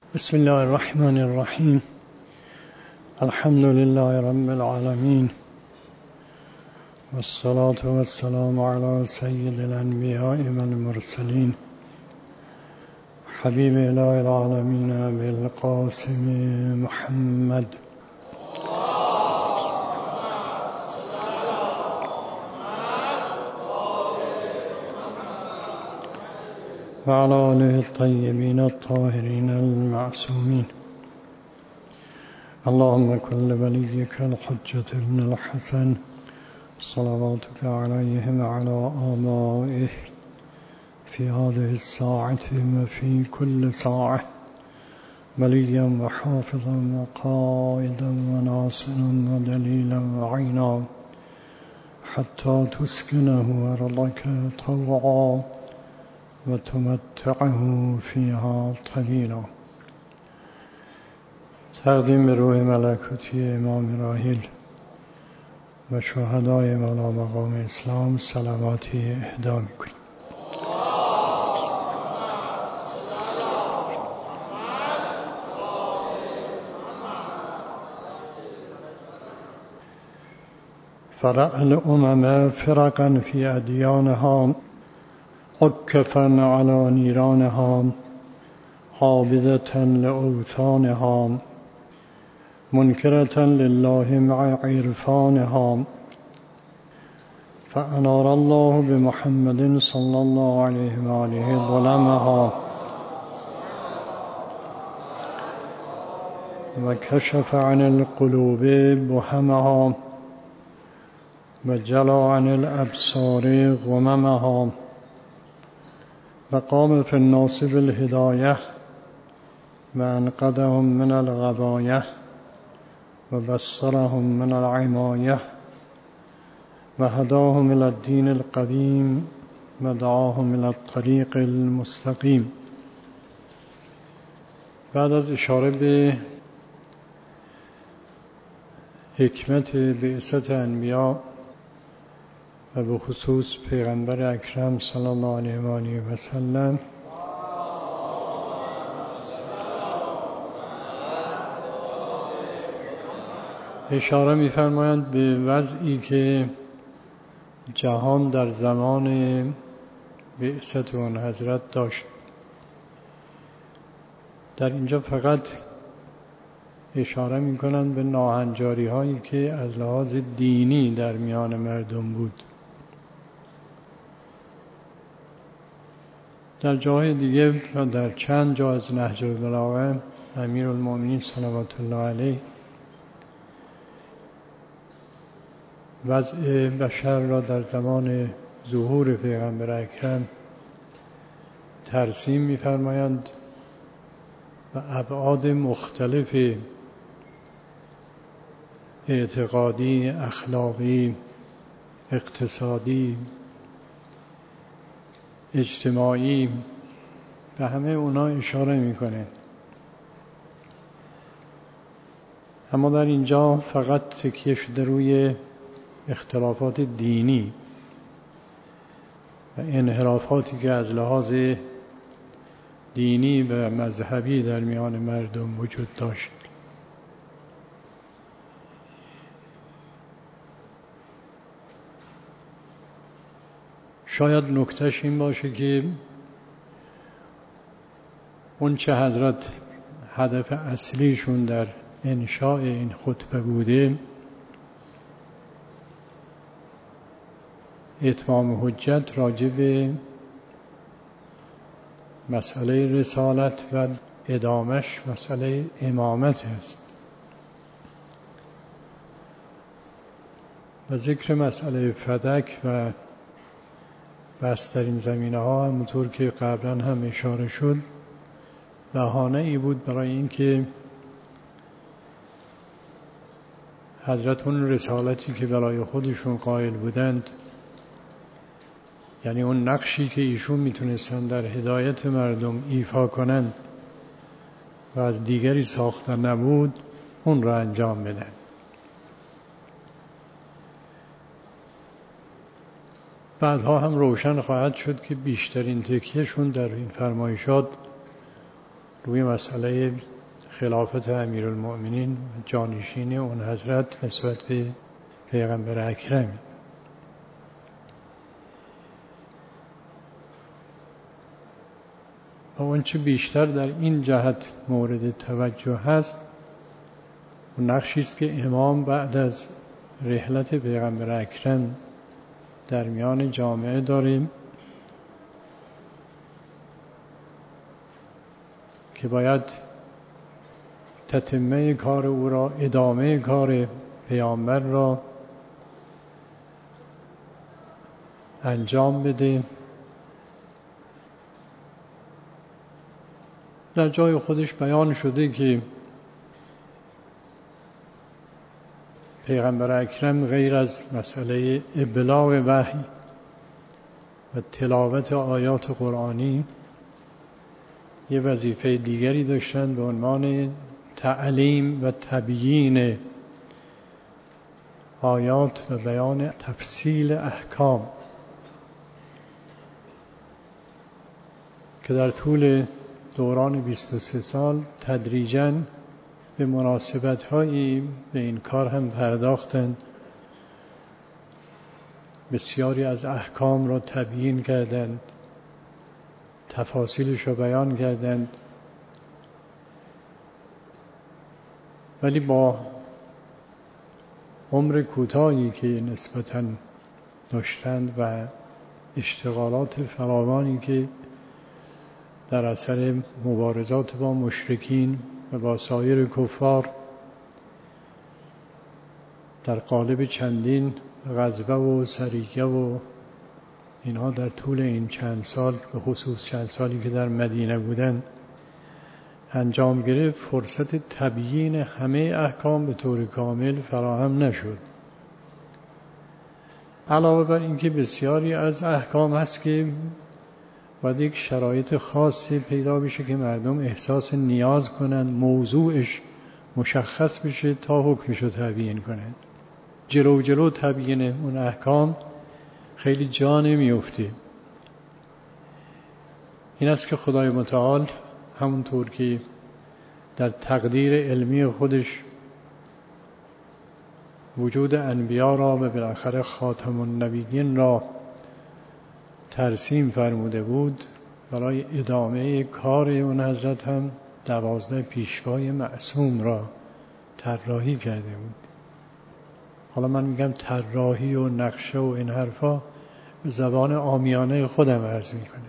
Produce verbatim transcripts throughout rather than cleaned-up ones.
بسم الله الرحمن الرحیم. الحمد لله رب العالمین والصلاة والسلام علی سید الانبیاء والمرسلین حبیب اله العالمین بالقاسم محمد وعلى آله الطيبين الطاهرين المعصومين. اللهم كن لوليك الحجة ابن الحسن صلواتك عليه وعلى آبائه في هذه الساعة وفي كل ساعة وليا وحافظا وقائدا وناصرا ودليلا وعينا حتى تسكنه أرضك طوعا وتمتعه فيها طويلا. تقدیم به روح ملکوتی امام راحل و شهدای والا مقام اسلام صلواتی اهدا می‌کنیم. فرأى الأمم فرقا في أديانها عكفا على نيرانها عابدة لأوثانها منكرة لله مع عرفانها فأنار الله بمحمد صلى الله عليه وآله ظلمها وكشف عن القلوب بهمها وجلى عن الأبصار غممها وقام في الناس بالهداية وأنقذهم من الغواية وبصرهم من العماية وهداهم إلى الدين القديم ودعاهم إلى الطريق المستقيم. بعد از اشاره به حکمت بعثت انبیاء و به خصوص پیغمبر اکرم صلی الله علیه و آله و سلم اشاره می‌فرمایند به وضعی که جهان در زمان بعثت اون حضرت داشت. در اینجا فقط اشاره می‌کنند به ناهنجاری هایی که از لحاظ دینی در میان مردم بود. در جاهای دیگه و در چند جا از نهج البلاغه امیرالمومنین صلوات الله علیه وضع بشر را در زمان ظهور پیغمبر اکرم ترسیم می‌فرمایند و ابعاد مختلف اعتقادی، اخلاقی، اقتصادی، اجتماعی به همه اونا اشاره میکنه. اما در اینجا فقط تکیه شده روی اختلافات دینی و انحرافاتی که از لحاظ دینی و مذهبی در میان مردم وجود داشت. شاید نکتهش این باشه که اون چه حضرت هدف اصلیشون در انشاء این خطبه بوده اتمام حجت راجع به مسئله رسالت و ادامش مسئله امامت است و ذکر مسئله فدک و بسترین زمینه ها همونطور که قبلا هم اشاره شد بهانه ای بود برای اینکه حضرت اون رسالتی که برای خودشون قائل بودند، یعنی اون نقشی که ایشون میتونستن در هدایت مردم ایفا کنند و از دیگری ساخته نبود، اون را انجام بدن. بعدها هم روشن خواهد شد که بیشترین تکیهشون در این فرمایشات روی مسئله خلافت امیرالمؤمنین جانشین اون حضرت نسبت به پیغمبر اکرم. و اون چه بیشتر در این جهت مورد توجه هست و نقشی است که امام بعد از رحلت پیغمبر اکرم در میان جامعه داریم که باید تتمه کار او را، ادامه کار پیامبر را انجام بده. در جای خودش بیان شده که پیغمبر اکرم غیر از مسئله ابلاغ وحی و تلاوت آیات قرآنی یه وظیفه دیگری داشتند به عنوان تعلیم و تبیین آیات و بیان تفصیل احکام که در طول دوران بیست و سه سال تدریجاً به مناسبت‌هایی به این کار هم پرداختند. بسیاری از احکام را تبیین کردند، تفاصیلش را بیان کردند، ولی با عمر کوتاهی که نسبتاً داشتند و اشتغالات فراوانی که در اثر مبارزات با مشرکین و با سایر کفار در قالب چندین غزوه و سریه و اینها در طول این چند سال، به خصوص چند سالی که در مدینه بودند انجام گرفت، فرصت تبیین همه احکام به طور کامل فراهم نشد. علاوه بر اینکه بسیاری از احکام هست که باید یک شرایط خاصی پیدا بشه که مردم احساس نیاز کنند موضوعش مشخص بشه تا حکمش رو تبیین کنند. جلو جلو تبیین اون احکام خیلی جا نمیفته. این است که خدای متعال همونطور که در تقدیر علمی خودش وجود انبیا را و بالاخره خاتم النبیین را ترسیم فرموده بود، برای ادامه کار اون حضرت هم دوازده پیشوای معصوم را طراحی کرده بود. حالا من میگم طراحی و نقشه و این حرفا به زبان عامیانه خودم عرض میکنه.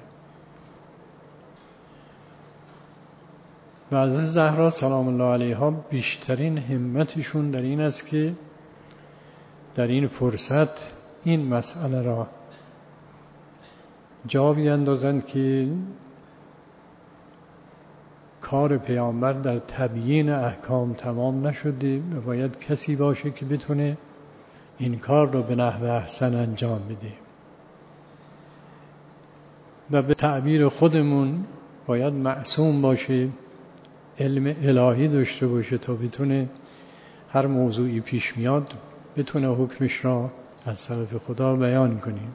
و حضرت زهرا سلام الله علیها بیشترین همتشون در این است که در این فرصت این مسئله را جا بیندازند که کار پیامبر در تبیین احکام تمام نشده و باید کسی باشه که بتونه این کار را به نحو احسن انجام بده. و به تعبیر خودمون باید معصوم باشه، علم الهی داشته باشه تا بتونه هر موضوعی پیش میاد بتونه حکمش را از طرف خدا بیان کنیم.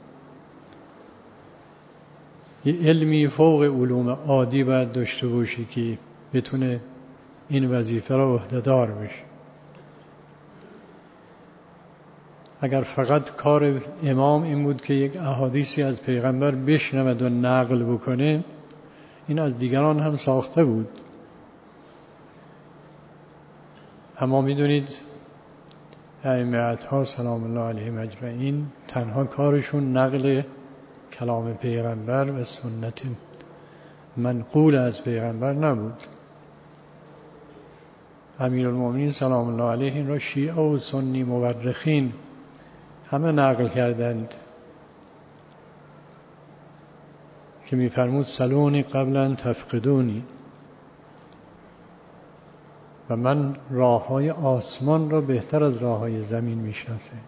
یه علمی فوق علوم عادی باید داشته باشی که بتونه این وظیفه را عهده‌دار بشه. اگر فقط کار امام این بود که یک احادیثی از پیغمبر بشنود و نقل بکنه، این از دیگران هم ساخته بود. اما میدونید ائمه‌ها سلام الله علیهم اجمعین تنها کارشون نقل کلام پیغمبر و سنت منقول از پیغمبر نبود. امیرالمؤمنین سلام الله علیه این را شیعه و سنی مورخین همه نقل کردند که می‌فرمود سلونی قبل ان تفقدونی، و من راه‌های آسمان را بهتر از راه‌های زمین می‌شناسم.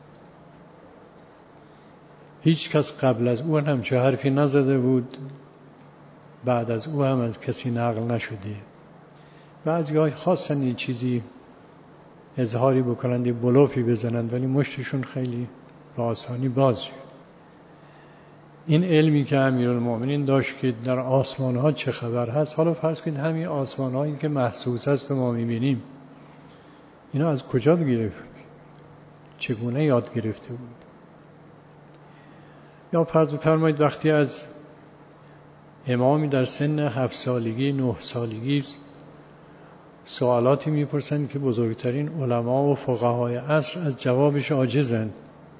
هیچ کس قبل از او هم چه حرفی نزده بود، بعد از او هم از کسی نقل نشده. بعضی‌ها خواستن یه چیزی اظهاری بکنند، یه بلوفی بزنند، ولی مشتشون خیلی به آسانی باز شد. این علمی که امیرالمؤمنین داشت که در آسمان ها چه خبر هست، حالا فرض کنید همین آسمان هایی که محسوس هست ما میبینیم، اینا از کجا گرفت؟ چگونه یاد گرفته بود؟ یا فرض بفرمایید وقتی از امامی در سن هفت سالگی نه سالگی سوالاتی میپرسند که بزرگترین علما و فقهای عصر از جوابش عاجزند،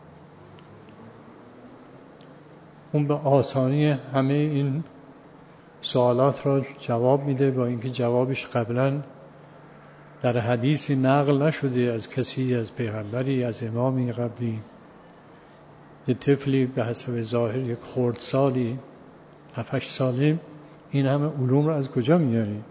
اون به آسانی همه این سوالات را جواب میده، با اینکه جوابش قبلا در حدیثی نقل نشده از کسی، از پیغمبری، از امامی قبلی. یه طفلی به حسب ظاهر یک خردسالی هفت هشت ساله این همه علوم را از کجا میاری؟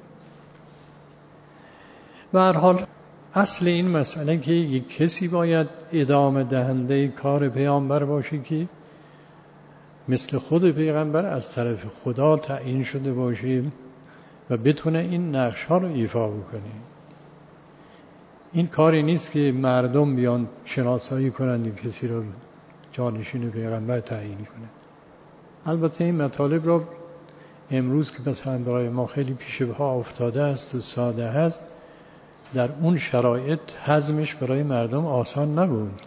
به هر حال اصل این مسئله که یک کسی باید ادامه دهنده کار پیامبر باشه که مثل خود پیغمبر از طرف خدا تعیین شده باشه و بتونه این نقش ها رو ایفا بکنه. این کاری نیست که مردم بیان شناسایی کنند این کسی رو جانشین پیغمبر تعیین کنه. البته این مطالب رو امروز که مثلا برای ما خیلی پیش پا افتاده است و ساده است، در اون شرایط هضمش برای مردم آسان نبود.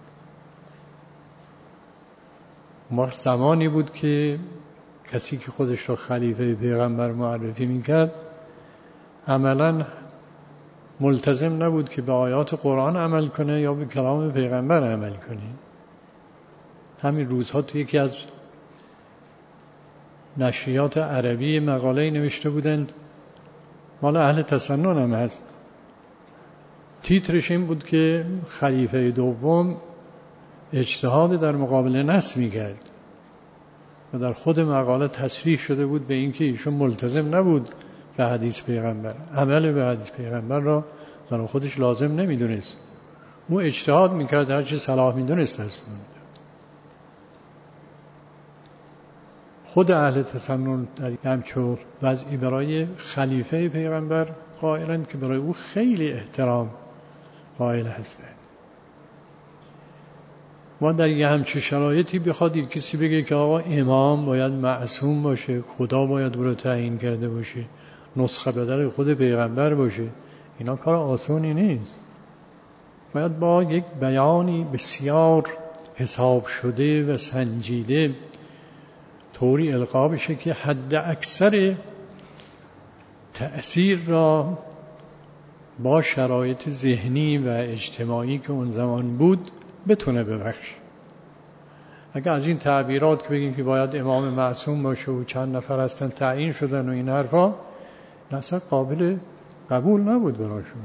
ما زمانی بود که کسی که خودش را خلیفه پیغمبر معرفی میکرد عملاً ملتزم نبود که به آیات قرآن عمل کنه یا به کلام پیغمبر عمل کنه. همین روزها تو یکی از نشریات عربی مقاله نوشته بودند، مال اهل تسنن هم هست، تیترش این بود که خلیفه دوم اجتهاد در مقابل نص میکرد و در خود مقاله تصریح شده بود به اینکه ایشون ملتزم نبود به حدیث پیغمبر، عمل به حدیث پیغمبر را در خودش لازم نمیدونست، او اجتهاد میکرد، هر چی صلاح میدونست است. خود اهل تسنن در همچون وضعی برای خلیفه پیغمبر قائلند که برای او خیلی احترام قائل هستند. ما در یه همچون شرایطی بخواد کسی بگه که آقا امام باید معصوم باشه، خدا باید او رو تعیین کرده باشه، نسخه بدل خود پیغمبر باشه، اینا کار آسانی نیست. باید با یک بیانی بسیار حساب شده و سنجیده طوری القا بشه که حد اکثر تأثیر را با شرایط ذهنی و اجتماعی که اون زمان بود بتونه ببخش. اگر از این تعبیرات که بگیم که باید امام معصوم باشه و چند نفر هستن تعیین شدن و این حرفا، اصلا قابل قبول نبود براشون.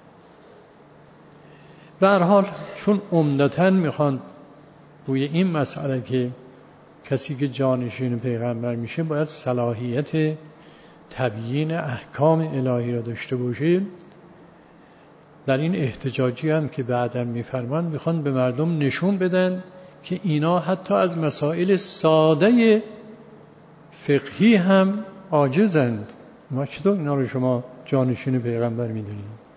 به هر حال چون عمدتاً میخوان روی این مسئله که کسی که جانشین پیغمبر میشه باید صلاحیت تبیین احکام الهی را داشته باشه، در این احتجاجی هم که بعداً میفرمان میخوان به مردم نشون بدن که اینا حتی از مسائل ساده فقهی هم عاجزند. ما چطور اینا رو شما جانشین پیغمبر میدونید؟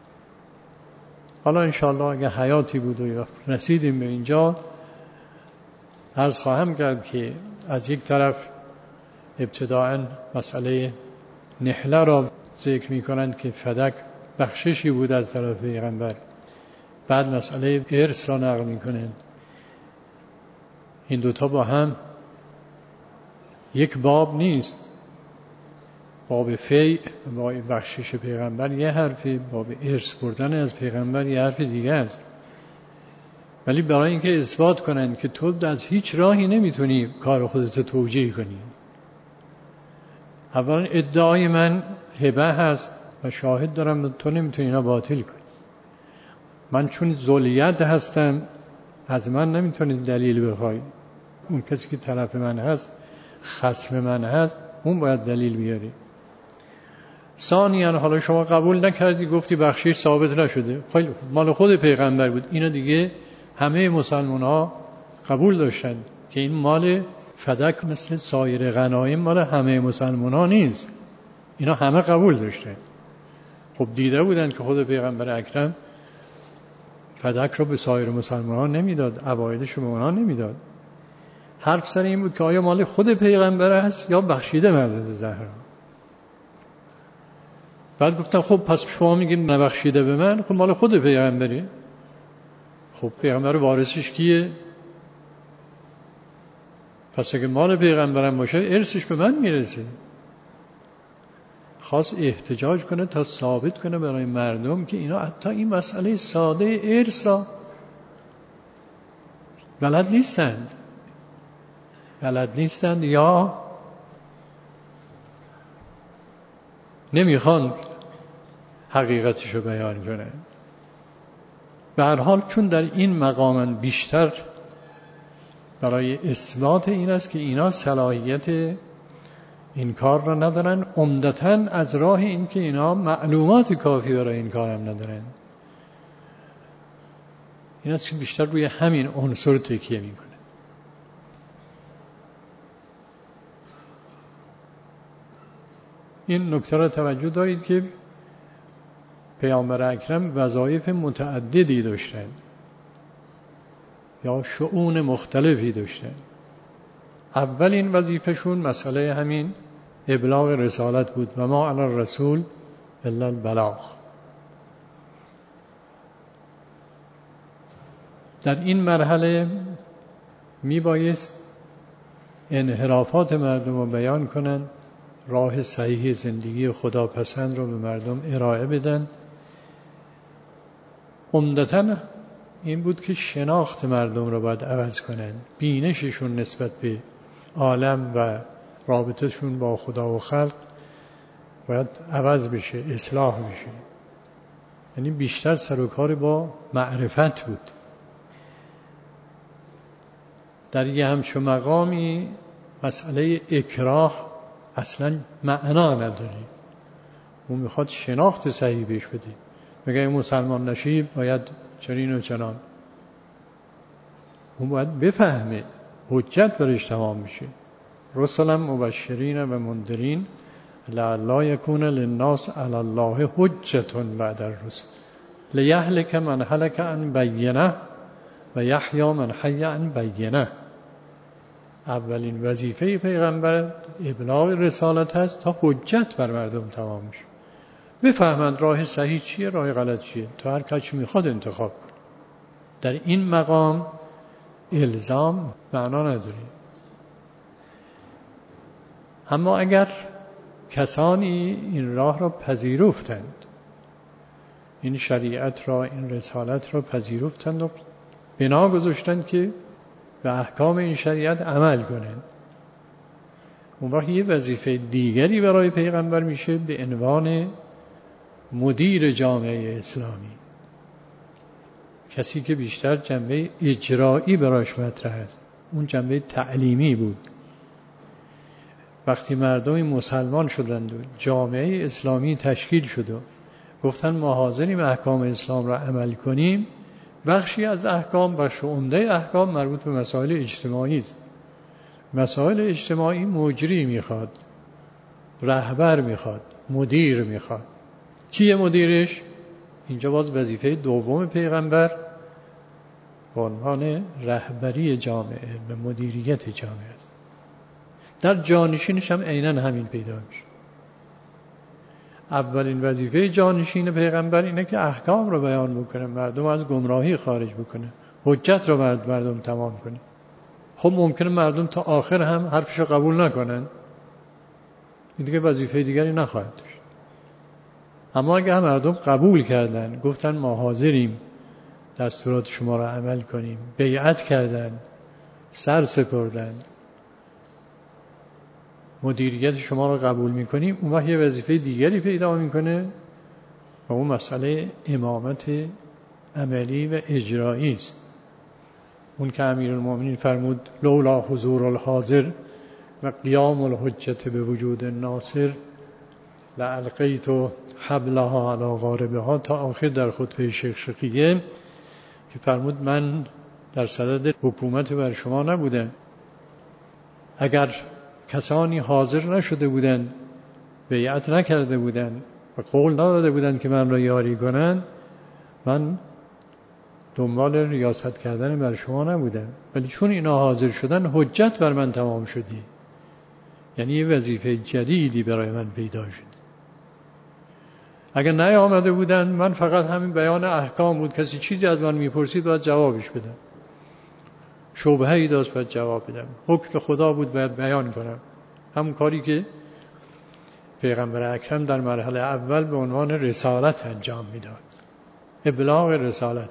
حالا انشاءالله اگه حیاتی بود و رسیدیم به اینجا عرض خواهم کرد که از یک طرف ابتداءً مسئله نحله را ذکر می کنند که فدک بخششی بود از طرف پیغمبر، بعد مسئله ارث را نقل می کنند. این دوتا با هم یک باب نیست. باب فیع باب بخشش پیغمبر یه حرفی، باب ارث بردن از پیغمبر یه حرف دیگه است. ولی برای اینکه اثبات کنن که تو از هیچ راهی نمیتونی کار خودت توجیه کنی، اولا ادعای من هبه هست و شاهد دارم تو نمیتونی اینا باطل کنی، من چون ذلیت هستم از من نمیتونی دلیل بخوای، اون کسی که طرف من هست خصم من هست اون باید دلیل بیاری. ثانیاً حالا شما قبول نکردی، گفتی بخشش ثابت نشده، خیلی مال خود پیغمبر بود، اینا دیگه همه مسلمان ها قبول داشتن که این مال فدک مثل سایر غنایم مال همه مسلمان ها نیست، اینا همه قبول داشتن. خب دیده بودن که خود پیغمبر اکرم فدک رو به سایر مسلمان ها نمیداد، عوایدش رو به اونها نمیداد. حرف سر این بود که آیا مال خود پیغمبر است یا بخشیده حضرت زهرا. بعد گفتم خب پس شما میگید نبخشیده به من، خب مال خود پیغمبری. خب پیغمبر وارثش کیه؟ پس اگه مال پیغمبرم باشه ارثش به من میرسه. خواست احتجاج کنه تا ثابت کنه برای مردم که اینا حتی این مسئله ساده ارث را بلد نیستند بلد نیستند یا نمیخوان حقیقتش رو بیان کنه. به هر حال چون در این مقام بیشتر برای اثبات این است که اینا صلاحیت این کار را ندارن، عمدتاً از راه این که اینا معلومات کافی برای این کار هم ندارن. این است که بیشتر روی همین عنصر تکیه میکنه. این نکته را توجه دارید که پیامبر اکرم وظایف متعددی داشتند یا شؤون مختلفی داشتند. اولین وظیفهشون مسئله همین ابلاغ رسالت بود و ما علی الرسول الا البلاغ. در این مرحله میبایست انحرافات مردم رو بیان کنند، راه صحیح زندگی خداپسند رو به مردم ارائه بدن. عمدتاً این بود که شناخت مردم رو باید عوض کنن، بینششون نسبت به عالم و رابطهشون با خدا و خلق باید عوض بشه، اصلاح بشه. یعنی بیشتر سر و کار با معرفت بود. در یه همچون مقامی مسئله اکراه اصلا معنا نداره. اون میخواد شناخت صحیح بهش بده، میگه این مسلمان نشی باید چنین و چنان. اون باید بفهمه، حجت برش تمام میشه. رسلا مبشرین و منذرین لعلی یکون للناس علی الله حجة بعد الرسل لیهلک من هلک عن بینه و یحیی من حی عن بینه. اولین وظیفه پیغمبر ابلاغ رسالت هست تا حجت بر مردم تمام میشه، بفهمند راه صحیح چیه، راه غلط چیه، تا هر کسی میخواد انتخاب کنه. در این مقام الزام معنا نداره. اما اگر کسانی این راه را پذیرفتند، این شریعت را، این رسالت را پذیرفتند و بنا گذاشتند که به احکام این شریعت عمل کنند، اون وقت یه وظیفه دیگری برای پیغمبر میشه به عنوان مدیر جامعه اسلامی، کسی که بیشتر جنبه اجرایی براش مطرح است. اون جنبه تعلیمی بود. وقتی مردم مسلمان شدند و جامعه اسلامی تشکیل شد و گفتن ما حاضریم احکام اسلام را عمل کنیم، بخشی از احکام، بخش عمده احکام مربوط به مسائل اجتماعی است. مسائل اجتماعی مجری میخواد، رهبر میخواد، مدیر میخواد. کیه مدیرش؟ اینجا باز وظیفه دوم پیغمبر به عنوان رهبری جامعه و مدیریت جامعه است. در جانشینش هم عیناً همین پیدا میشه. اولین وظیفه جانشین پیغمبر اینه که احکام رو بیان بکنه، مردم از گمراهی خارج بکنه، حجت رو برد مردم تمام کنه. خب ممکنه مردم تا آخر هم حرفش رو قبول نکنن، این دیگه وظیفه دیگری نخواهد داشت. اما اگه مردم قبول کردن، گفتن ما حاضریم دستورات شما را عمل کنیم، بیعت کردن، سر سپردن، مدیریت شما را قبول میکنیم، اون وقت یه وظیفه دیگری پیدا میکنه و اون مسئله امامت عملی و اجرایی است. اون که امیرالمومنین فرمود لولا حضور الحاضر و قیام الحجت به وجود الناصر لالقیت حبلها علی غاربها، تا آخر در خطبه شیخ شقیه که فرمود من در صدد حکومت بر شما نبودم، اگر کسانی حاضر نشده بودند، بیعت نکرده بودند و قول نداده بودند که من را یاری کنند، من دنبال ریاست کردن بر شما نبودم، ولی چون اینا حاضر شدن حجت بر من تمام شدی. یعنی یه وظیفه جدیدی برای من پیدا شد. اگر نیامده بودن من فقط همین بیان احکام بود، کسی چیزی از من میپرسید باید جوابش بدم، شبهه‌ای داشت باید جواب بدم، حکم خدا بود باید بیان کنم. همون کاری که پیغمبر اکرم در مرحله اول به عنوان رسالت انجام میداد، ابلاغ رسالت.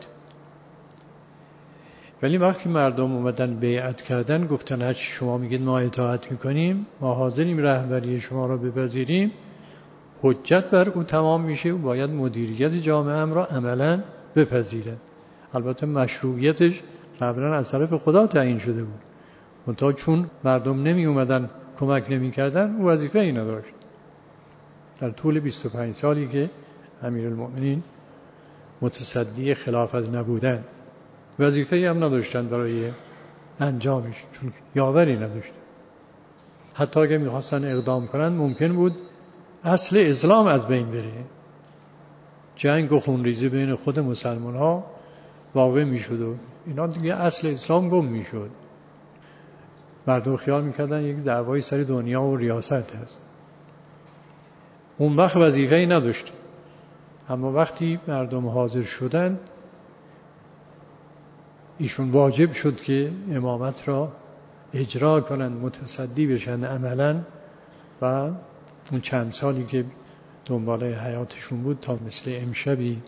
ولی وقتی مردم اومدن بیعت کردن، گفتن هرچی شما میگید ما اطاعت میکنیم، ما حاضریم رهبری شما را بپذیریم، حجت بر او تمام میشه و باید مدیریت جامعه ام را عملا بپذیرد. البته مشروعیتش قبلا از طرف خدا تعیین شده بود، منتها چون مردم نمی اومدن کمک نمی کردن او وظیفه ای نداشت. در طول بیست و پنج سالی که امیرالمؤمنین متصدی خلافت نبودن، وظیفه ای هم نداشتن برای انجامش، چون یاوری نداشتن. حتی اگه میخواستن اقدام کنن ممکن بود اصل اسلام از بین بره، جنگ و خونریزی بین خود مسلمان ها واقع میشد و اینا دیگه اصل اسلام گم میشد. مردم خیال میکردن یک دعوای سر دنیا و ریاست هست. اون وقت وظیفه ای نداشت. اما وقتی مردم حاضر شدند، ایشون واجب شد که امامت را اجرا کنند، متصدی بشن عملا. و اون چند سالی که دنبال حیاتشون بود تا مثل امشبی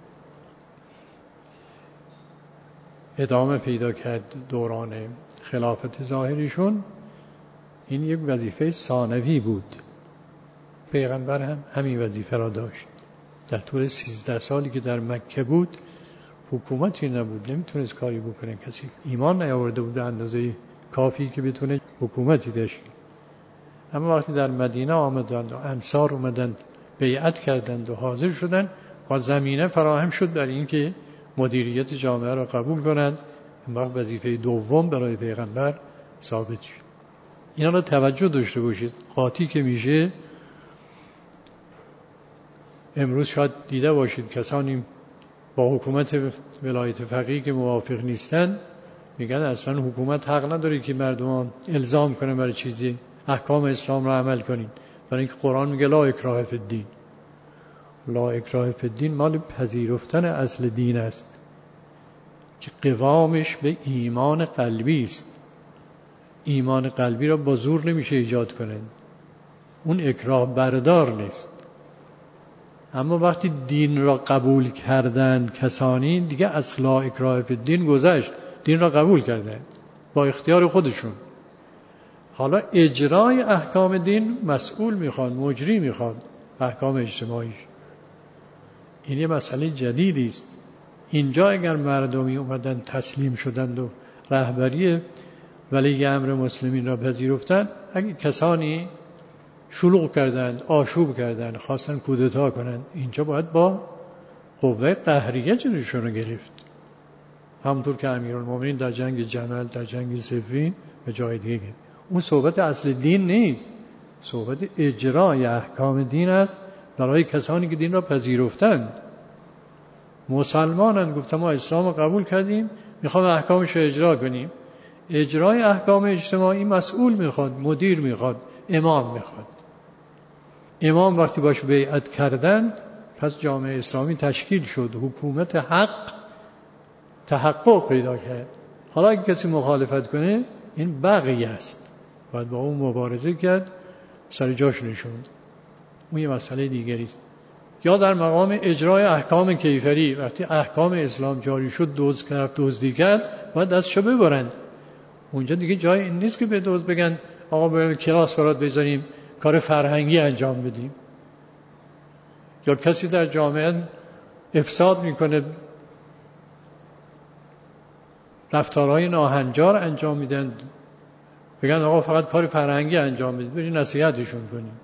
ادامه پیدا کرد دوران خلافت ظاهریشون، این یک وظیفه ثانوی بود. پیغمبر هم همین وظیفه را داشت. در طول سیزده سالی که در مکه بود حکومتی نبود، نمیتونست کاری بکنه، کسی ایمان نیاورده بود به اندازه کافی که بتونه حکومتی داشت. اما وقتی در مدینه آمدند و انصار اومدند بیعت کردند و حاضر شدند و زمینه فراهم شد برای اینکه مدیریت جامعه را قبول کنند، اون وقت وظیفه دوم برای پیغمبر ثابت شد. اینا را توجه داشته باشید. قاطی که میشه، امروز شاید دیده باشید کسانی با حکومت ولایت فقیه که موافق نیستند میگن اصلا حکومت حق نداره که مردم الزام کنه برای چیزی، احکام اسلام را عمل کنید، برای اینکه قرآن میگه لا اکراه فی الدین. لا اکراه فی الدین مال پذیرفتن اصل دین است که قوامش به ایمان قلبی است. ایمان قلبی را با زور نمیشه ایجاد کنه، اون اکراه بردار نیست. اما وقتی دین را قبول کردند کسانی، دیگه اصلا اکراه فی الدین گذشت، دین را قبول کردند با اختیار خودشون. حالا اجرای احکام دین مسئول میخواد، مجری میخواد، احکام اجتماعیش. این یه مسئله جدیدی است. اینجا اگر مردمی اومدن تسلیم شدند و رهبری ولی امر مسلمین را پذیرفتند، اگه کسانی شلوغ کردند، آشوب کردند، خواستن کودتا کنند، اینجا باید با قوه قهریه جلوشون رو گرفت. همونطور که امیرالمومنین در جنگ جمل، در جنگ صفین و جای دیگه گرفت. اون صحبت اصل دین نیست، صحبت اجرای احکام دین است برای کسانی که دین را پذیرفتند. مسلمانند، گفتم ما اسلام را قبول کردیم، میخوام احکامش رو اجرا کنیم. اجرای احکام اجتماعی مسئول میخواد، مدیر میخواد، امام میخواد. امام وقتی باش بیعت کردند، پس جامعه اسلامی تشکیل شد، حکومت حق تحقق پیدا کرد. حالا اگه کسی مخالفت کنه، این بغی است، باید با اون مبارزه کرد، سر جاش نشوند. اون یه مسئله دیگری است. یا در مقام اجرای احکام کیفری، وقتی احکام اسلام جاری شد، دزد طرف دزدی کرد، باید دستشو ببرند. اونجا دیگه جای این نیست که به دزد بگن آقا بریم کلاس برات بذاریم کار فرهنگی انجام بدیم. یا کسی در جامعه افساد میکنه، رفتارهای ناهنجار انجام میدن، بگن آقا فقط کار فرهنگی انجام بدید، برید نصیحتشون کنید.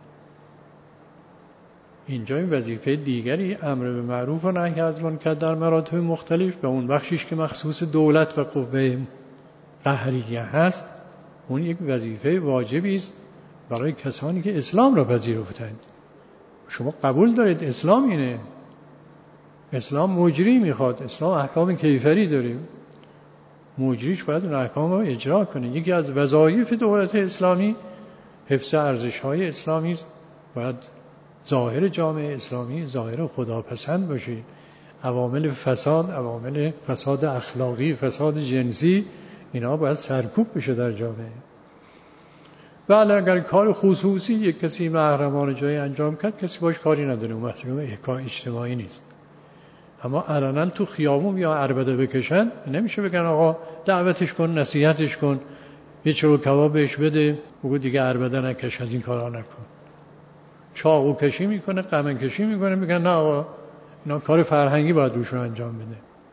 اینجا این وظیفه دیگری، امر به معروف و نهی از منکر در مراتب مختلف، و اون بخشیش که مخصوص دولت و قوه قهریه هست، اون یک وظیفه واجبی است برای کسانی که اسلام را پذیرفتند. شما قبول دارید اسلام اینه، اسلام مجری میخواد، اسلام احکام کیفری داره، مجریش باید این احکام رو اجرا کنه. یکی از وظایف دولت اسلامی حفظ ارزش‌های اسلامی است. باید ظاهر جامعه اسلامی ظاهر خداپسند باشه. عوامل فساد، عوامل فساد اخلاقی، فساد جنسی، اینا باید سرکوب بشه در جامعه. بله اگر کار خصوصی یک کسی محرمانه جایی انجام کرد، کسی باش کاری نداره، اون مسئله کار اجتماعی نیست. اما علنا تو خیابون یا عربده بکشن، نمیشه بگن آقا دعوتش کن، نصیحتش کن، یه چلو کباب بهش بده، بگو دیگه عربده نکش، از این کارا نکن. چاقو کشی میکنه، قمن کشی میکنه، میگن نه آقا اینا کار فرهنگی باید روشون انجام بده.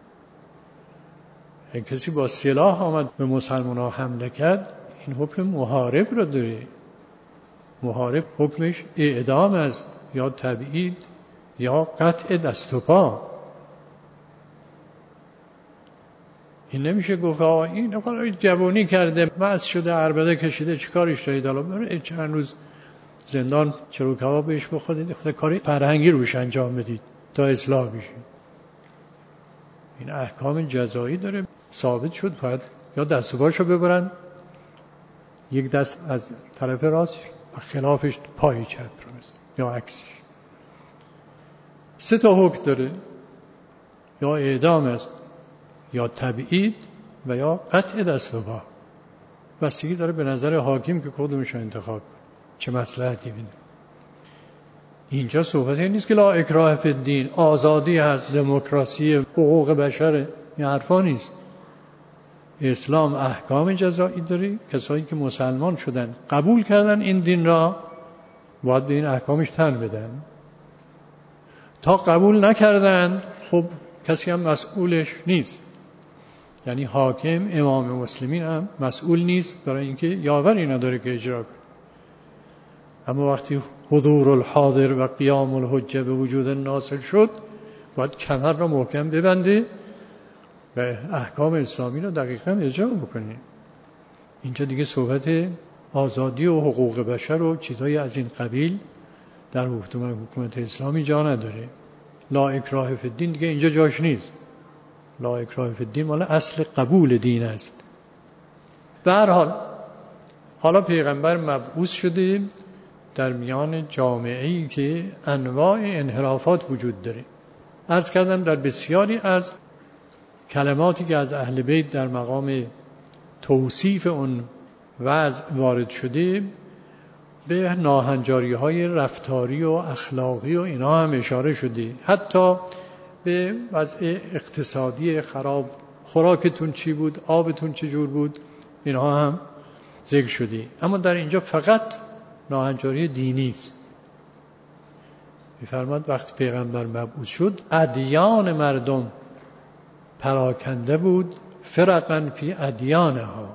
اگه کسی با سلاح آمد به مسلمان ها حمله کرد، این حکم محارب را داره. محارب حکمش اعدام است یا تبعید یا قطع دست و پا. این نمیشه گفت آقا این آقا جوانی کرده، مست شده، عربده کشیده، چی کارش دارید؟ حالا بره چند روز زندان چلو کباب بهش بخورید، خود کاری فرهنگی روش انجام بدید تا اصلاح بشه. این احکام جزایی داره، ثابت شد باید یا دست و پاشو ببرن، یک دست از طرف راست و خلافش پای چپ رو بزن یا عکسش. سه تا حکم داره، یا اعدام است یا تبعید و یا قطع دست و پا. بستگی داره به نظر حاکم که کدومش انتخاب کنه، چه مصلحتی بینه. اینجا صحبت این نیست که لا اکراه فی الدین، آزادی هست، دموکراسی، حقوق بشر، این حرفا نیست. اسلام احکام جزایی داره. کسایی که مسلمان شدن، قبول کردن این دین را، باید به این احکامش تن بدن. تا قبول نکردن، خب کسی هم مسئولش نیست. یعنی حاکم، امام مسلمین هم مسئول نیست برای اینکه یاوری نداره که اجرا کنه. اما وقتی حضور الحاضر و قیام الحجه به وجود ناصل شد، باید کمر را محکم ببنده و احکام اسلامی را دقیقاً اجرا بکنه. اینجا دیگه صحبت آزادی و حقوق بشر و چیزهای از این قبیل در حکومت اسلامی جا نداره. لا اکراه فی الدین دیگه اینجا جاش نیست. لا اکراه فی الدین مال اصل قبول دین است. به هر حال حالا پیغمبر مبعوث شده در میان جامعه‌ای که انواع انحرافات وجود داره. عرض کردم در بسیاری از کلماتی که از اهل بیت در مقام توصیف اون وضع وارد شده، به ناهنجاری‌های رفتاری و اخلاقی و اینا هم اشاره شده. حتی به وضع اقتصادی خراب، خوراکتون چی بود، آبتون چجور بود، اینها هم ذکر شده. اما در اینجا فقط ناهنجاری دینی است. می‌فرماد وقتی پیغمبر مبعوث شد، ادیان مردم پراکنده بود، فرقاً فی ادیانها،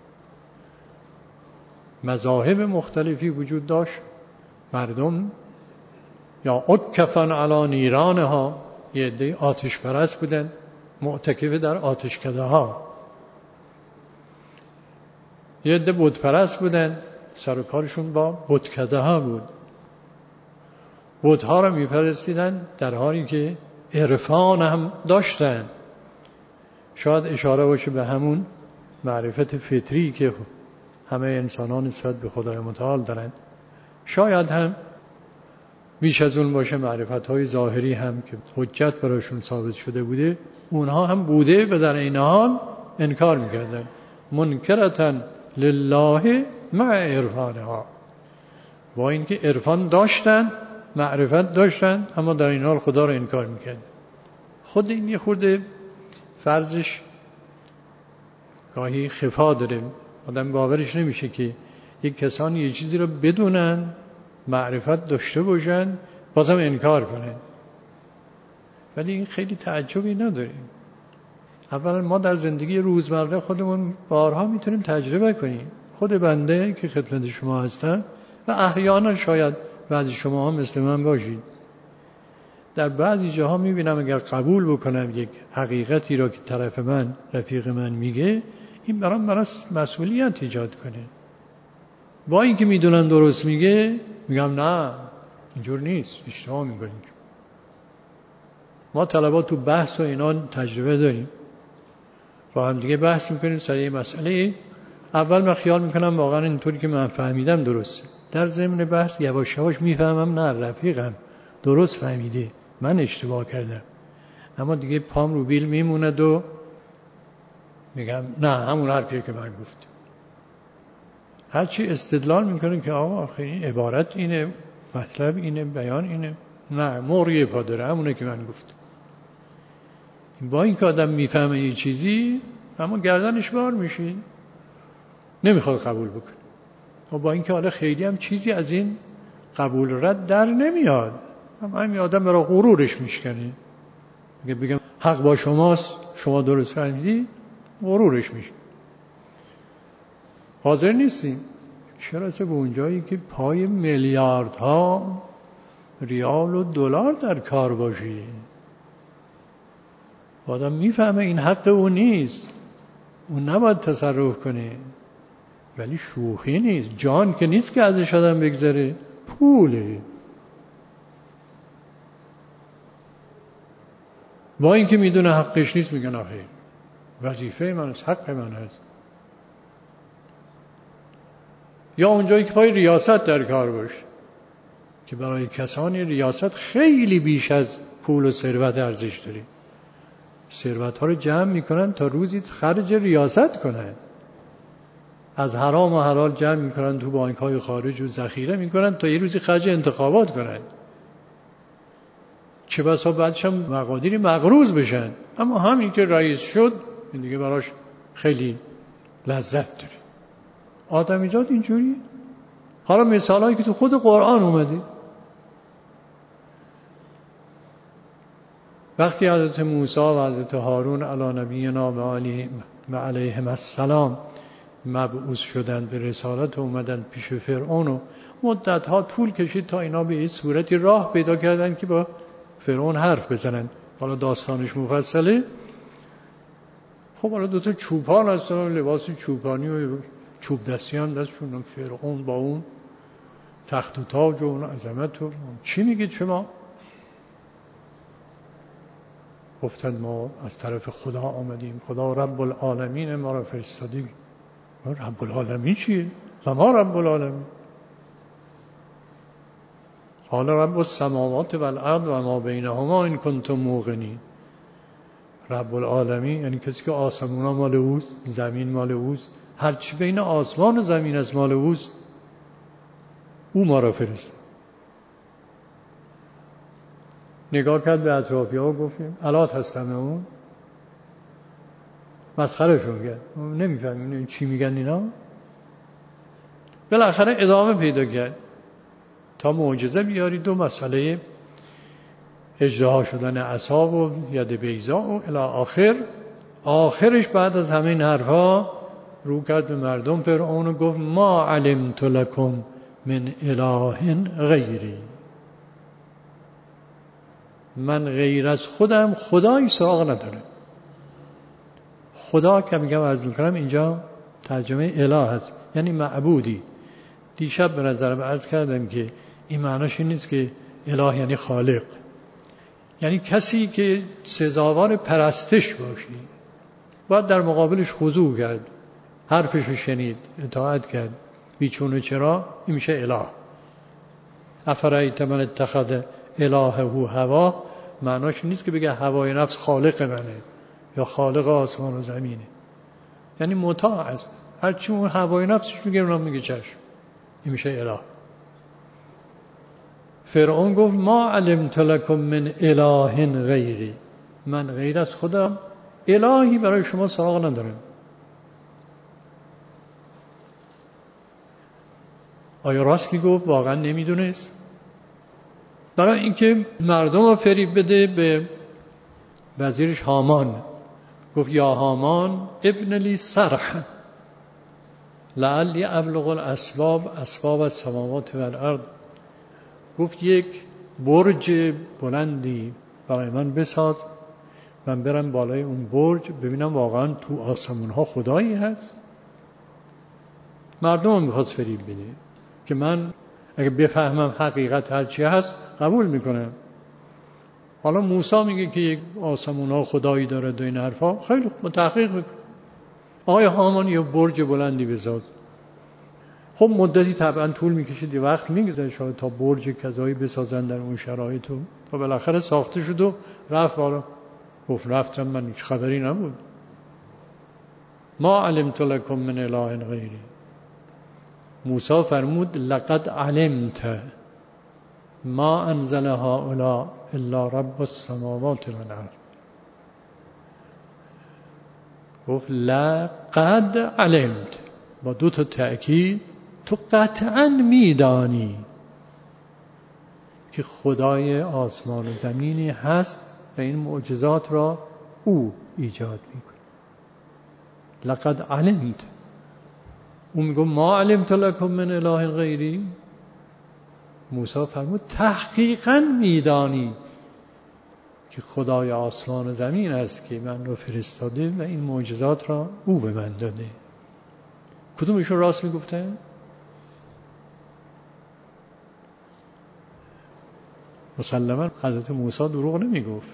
مذاهب مختلفی وجود داشت. مردم یا عکفاً علی نیرانها، یه عده آتش پرست بودن، معتکف در آتشکده ها. یه عده بت پرست بودن، سر و کارشون با بتکده ها بود. بت ها را میپرستیدن در حالی که عرفان هم داشتن. شاید اشاره باشه به همون معرفت فطری که همه انسانان نسبت به خدای متعال دارند. شاید هم بیش از اون باشه معرفت های ظاهری هم که حجت براشون ثابت شده بوده، اونها هم بوده و در این حال انکار میکردن. منکرتن لله مع عرفانها، با اینکه عرفان داشتن، معرفت داشتن، اما در این حال خدا رو انکار میکردن. خود این یه خورده فرضش گاهی خفا داره. آدم باورش نمیشه که یک کسانی یه چیزی رو بدونن، معرفت داشته باشن، بازم انکار کنن. ولی این خیلی تعجبی نداره. اولا ما در زندگی روزمره خودمون بارها میتونیم تجربه کنیم. خود بنده که خدمت شما هستم و احیانا شاید بعضی شما هم مثل من باشید، در بعضی جاها میبینم اگر قبول بکنم یک حقیقتی را که طرف من، رفیق من میگه، این برام براس مسئولیت ایجاد کنه. با اینکه میدونن درست میگه، میگم نه اینجور نیست، اشتباه میکنیم. ما طلبات تو بحث و اینا تجربه داریم، با هم دیگه بحث میکنیم سر یه مسئله، اول من خیال میکنم واقعا اینطوری که من فهمیدم درسته، در ضمن بحث یواش یواش میفهمم نه رفیقم درست فهمیده، من اشتباه کردم، اما دیگه پام رو بیل میموند و میگم نه همون حرفیه که من گفتم. هرچی استدلال میکنه که آقا آخه این عبارت اینه، مطلب اینه، بیان اینه، نه مغری پا داره، همونه که من گفتم. با این که آدم میفهمه یه چیزی اما گردنش بار میشه، نمیخواد قبول بکنه. و با این که حالا خیلی هم چیزی از این قبول رد در نمیاد، اما همین آدم برای غرورش میشکنه. اگه بگم حق با شماست، شما درست فهمیدی، غرورش میشه. حاضر نیستیم. چرا به اونجایی که پای میلیاردها ریال و دلار در کار باشی، آدم میفهمه این حق اون نیست، اون نباید تصرف کنه، ولی شوخی نیست، جان که نیست که ازش آدم بگذره، پوله. با اینکه میدونه حقش نیست میگن آخه وظیفه من است، حق من هست. یا اونجایی که پای ریاست در کار باشه، که برای کسانی ریاست خیلی بیش از پول و ثروت ارزش داره، ثروت ها رو جمع میکنن تا روزی خرج ریاست کنن، از حرام و حلال جمع میکنن تو بانک های خارج و ذخیره میکنن تا یه روزی خرج انتخابات کنن، چه بسا بعدش هم مقادیری مغروض بشن، اما همین که رئیس شد این دیگه براش خیلی لذت داره. آدمیزاد اینجوری. حالا مثال هایی که تو خود قرآن اومده، وقتی حضرت موسی و حضرت هارون علی نبینا و علیهم السلام مبعوث شدن به رسالت و اومدن پیش فرعون و مدت ها طول کشید تا اینا به این صورتی راه پیدا کردن که با فرعون حرف بزنن. حالا داستانش مفصله. خب حالا دوتا چوپان هستن، لباس چوپانی و چوب دستیان دستشون، فرعون با اون تخت و تاج و اون عظمت و چی میگید شما؟ گفتن ما از طرف خدا آمدیم، خدا رب العالمین ما را فرستاده. رب العالمین چیه؟ و ما رب العالمین. قال رب السماوات والارض و ما بینهما ان کنتم موقنین. رب العالمین یعنی کسی که آسمون ها مال اوست، زمین مال اوست، هر چی بین آسمان و زمین از مال اوست، او ما را فرستاد. نگاه کرد به اطرافی‌ها و گفتیم الات هستم اون، مسخرهشون کرد، نمیفهمیم چی میگن اینا. بالاخره ادامه پیدا کرد تا معجزه بیاری، دو مسئله اژدها شدن عصا و ید بیضا و الی آخر. آخرش بعد از همه این حرفا رو کرد به مردم فرعون و گفت ما علمت لکم من اله غیری، من غیر از خودم خدایی سراغ ندارم. خدا که میگم عرض میکنم اینجا ترجمه اله هست، یعنی معبودی. دیشب به نظرم عرض کردم که این معناش این نیست که اله یعنی خالق، یعنی کسی که سزاوار پرستش باشی، باید در مقابلش خضوع کرد، حرفشو شنید، اطاعت کرد، بیچونه چرا، این میشه اله. افرایت من اتخذ الهه هوا، معناش نیست که بگه هوای نفس خالق منه یا خالق آسمان و زمینه، یعنی مطاع است، هرچی اون هوای نفسش میگه اونم میگه چشم، این میشه اله. فرعون گفت ما علمت لکم من اله غیری، من غیر از خودم الهی برای شما سراغ ندارم. آیا راست میگفت؟ واقعا نمیدونست؟ برای اینکه مردم رو فریب بده به وزیرش هامان، گفت یا هامان ابن لی صرح لعلی ابلغ الاسباب اسباب السماوات والارض، گفت یک برج بلندی برای من بساز، من برم بالای اون برج ببینم واقعا تو آسمون ها خدایی هست. مردم هم میخواد فریب بده که من اگه بفهمم حقیقت هر چی هست قبول میکنم. حالا موسی میگه که یک آسمون‌ها خدایی داره و این حرفا. خیلی خوب، تحقیق بکن. آقای هامان یه برج بلندی بساز. خب مدتی طبعا طول میکشید، یه وقت میگذره شاید تا برج کذایی بسازن در اون شرایط. و بالاخره ساخته شد و رفت بالا. گفت رفتم من هیچ خبری نبود. ما علمت لکم من اله غیری. موسی فرمود لقد علمت ما انزل هؤلاء الا رب السماوات والارض. گفت لقد علمت، با دو تا تأکید، تو قطعا میدانی که خدای آسمان و زمینی هست و این معجزات را او ایجاد میکنه. لقد علمت. اون میگه ما علمت لکم من اله غیری. موسی فرمود تحقیقا میدانی که خدای آسمان و زمین است که من رو فرستاده و این معجزات را او به من داده. کدومشون راست میگفته؟ مسلما حضرت موسی دروغ نمیگفت.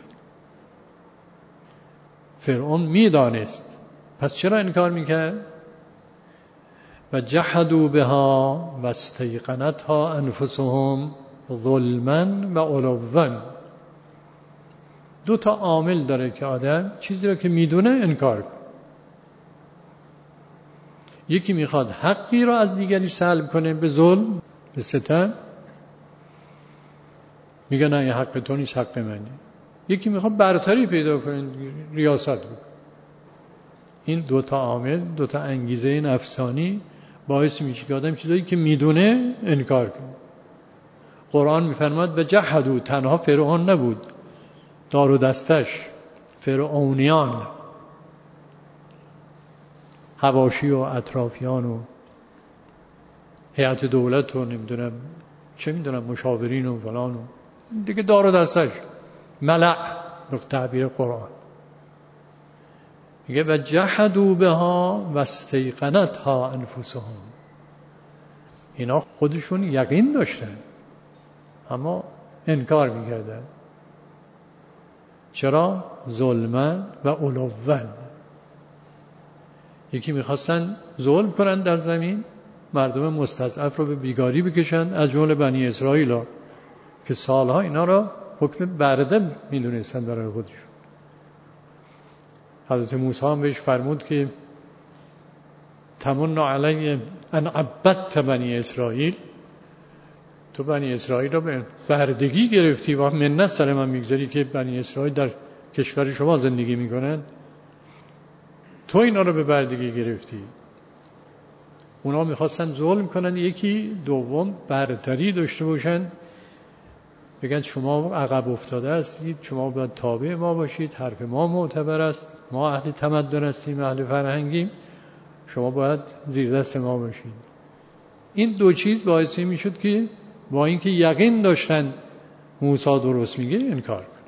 فرعون میدانست، پس چرا انکار میکرد؟ و جحدوا بها و استیقنتها انفسهم ظلما و علوا. دو تا عامل داره که آدم چیزی رو که میدونه انکار کنه. یکی میخواد حقی رو از دیگری سلب کنه به ظلم، به ستم، میگه نه این حق تو نیست، حق منه. یکی میخواد برتری پیدا کنه، ریاست بکنه. این دو تا عامل، دو تا انگیزه نفسانی باعث میشه که آدم چیزایی که میدونه انکار کنه. قرآن میفرماد و جحدوا، تنها فرعون نبود، دار و دستش، فرعونیان، حواشی و اطرافیان و هیئت دولت و نمیدونم چه میدونم مشاورین و فلان و دیگه دار و دستش، ملأ به تعبیر قرآن. میگه و جحدوا بها و استیقنتها انفسهم. اینا خودشون یقین داشتن اما انکار میکردن. چرا؟ ظلما و علوا. یکی میخواستن ظلم کنن در زمین، مردم مستضعف رو به بیگاری بکشن، از جمله بنی اسرائیل ها که سالها اینا را حکم برده میدونستن برای خودشون. حضرت موسی هم بهش فرمود که تمن علی ان عبدت بنی اسرائیل، تو بنی اسرائیل رو به بردگی گرفتی و منت سر من میگذاری که بنی اسرائیل در کشور شما زندگی میکنن، تو اینا رو به بردگی گرفتی. اونا میخواستن ظلم کنن، یکی دوم برتری داشته باشن، بگن شما عقب افتاده هستید، شما باید تابع ما باشید، حرف ما معتبر است، ما اهل تمدن هستیم، اهل فرهنگیم، شما باید زیر دست ما باشید. این دو چیز باعث میشد که با اینکه یقین داشتن موسی درست میگه انکار کن.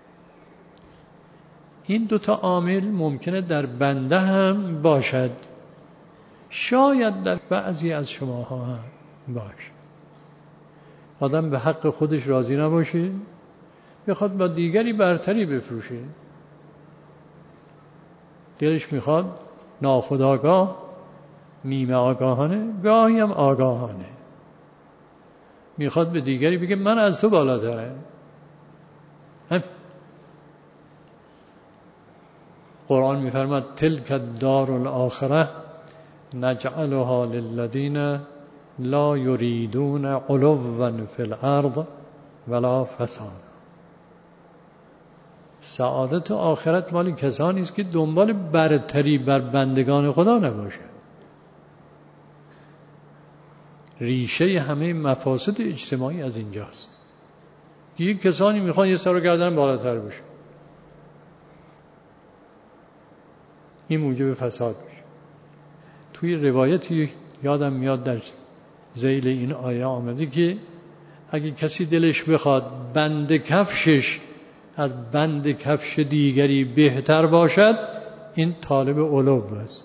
این دو تا عامل ممکنه در بنده هم باشد، شاید در بعضی از شماها هم باشه. آدم به حق خودش راضی نباشه، بخواد با دیگری برتری بفروشه، دلش میخواد ناخودآگاه، نیمه آگاهانه، گاهی هم آگاهانه، میخواد به دیگری بگه من از تو بالاترم. قرآن میفرماد تلک الدار الاخره نجعلها للذین لا یریدون علوا فی الارض ولا فساد. سعادت آخرت مال کسانی است که دنبال برتری بر بندگان خدا نباشه. ریشه همه مفاسد اجتماعی از اینجاست. یک کسانی میخوان یه سر و گردن بالاتر بشه، این موجب فساد میشه. توی روایتی یادم میاد در ذیل این آیه آمده که اگه کسی دلش بخواد بند کفشش از بند کفش دیگری بهتر باشد، این طالب علو است.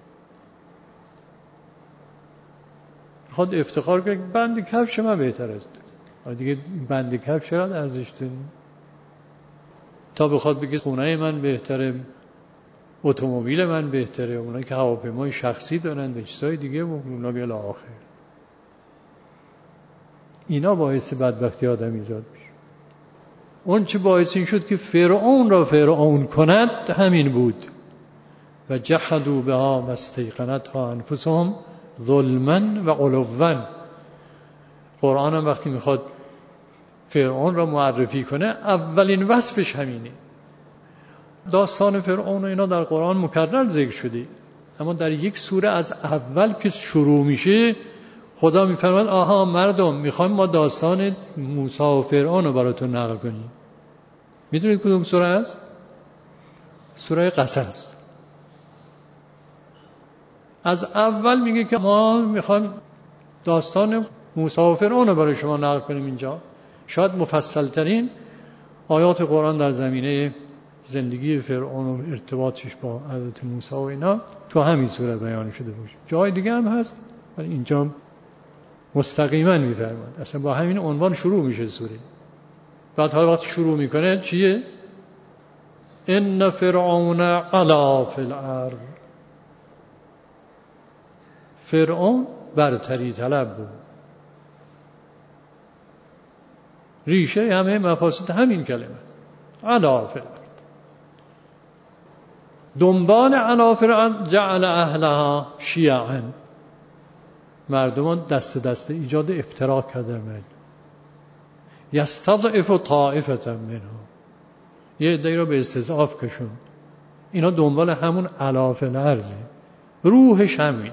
خود افتخار کنه بند کفش من بهتر است، دیگه بند کفش چقدر ارزش داره؟ تا بخواد بگه خونه من بهتره، اتومبیل من بهتره، اونا که هواپیمای شخصی دارن و چیزای دیگه و اونا بیال آخر. اینا باعث بدبختی آدمیزاد میشه. اون چه باعث این شد که فرعون را فرعون کند همین بود. و جحدوا بها و استیقنتها انفسهم ظلما و علوا. قرآن هم وقتی میخواد فرعون را معرفی کنه اولین وصفش همینه. داستان فرعون و اینا در قرآن مکرر ذکر شده، اما در یک سوره از اول که شروع میشه خدا میفرماد آها مردم میخوایم ما داستان موسی و فرعون رو براتون نقل کنیم. میدونید کدوم سوره است؟ سوره قصص. از اول میگه که ما میخوایم داستان موسی و فرعون رو برای شما نقل کنیم. اینجا شاید مفصل ترین آیات قرآن در زمینه زندگی فرعون و ارتباطش با حضرت موسی و اینا تو همین سوره بیان شده باشه. جای دیگه هم هست ولی اینجا مستقیما میفرماد. اصلا با همین عنوان شروع میشه سوره. بعد حالا وقتی شروع میکنه چیه؟ ان فرعون علا فی الارض. فرعون برتری طلب بود. ریشه همه مفاسد همین کلمه است. علا فی الارض. دنبال علا فرعون جعل اهلها شیعا. مردمان دست دست ایجاد افتراق کردن. یستضعف طائفة منها. یه عده‌ای رو به استضعاف کشون. اینا دنبال همون علا فی الارض. روحش همین.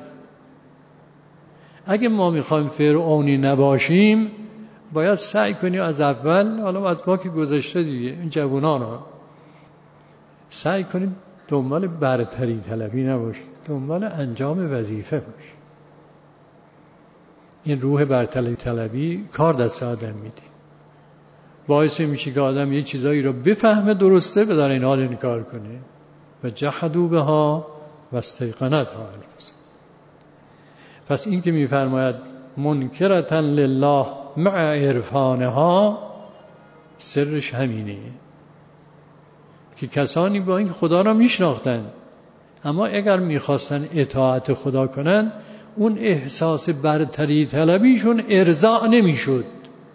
اگه ما میخوایم فرعونی نباشیم باید سعی کنیم از اول، حالا از ما که گذشته دیگه این جوانان ها، سعی کنیم دنبال برتری طلبی نباشیم، دنبال انجام وظیفه باشیم. این روح برتری طلبی کار دست آدم میده، باعث میشه که آدم یه چیزایی رو بفهمه درسته به در این حال انکار کنه. و جحدوا بها و استیقنتها انفسهم. پس این که میفرماید منکرة لله مع عرفانها، سرش همینه که کسانی با این خدا را میشناختن اما اگر میخواستن اطاعت خدا کنن اون احساس برتری طلبیشون ارضاء نمیشد.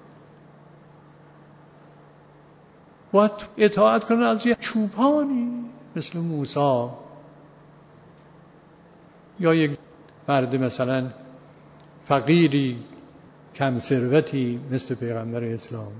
باید اطاعت کنن از یه چوپانی مثل موسی یا یک مرد مثلا فقیری کم ثروتی مثل پیغمبر اسلام.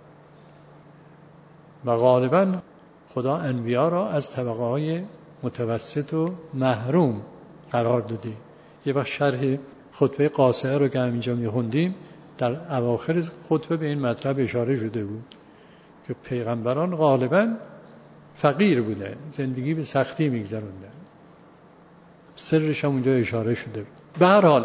و غالبا خدا انبیا را از طبقه های متوسط و محروم قرار داده. یه وقت شرح خطبه قاصعه رو که همینجا میخوندیم در اواخر خطبه به این مطلب اشاره شده بود که پیغمبران غالبا فقیر بودن، زندگی به سختی میگذروندن. سرش هم اونجا اشاره شده بود. به هر حال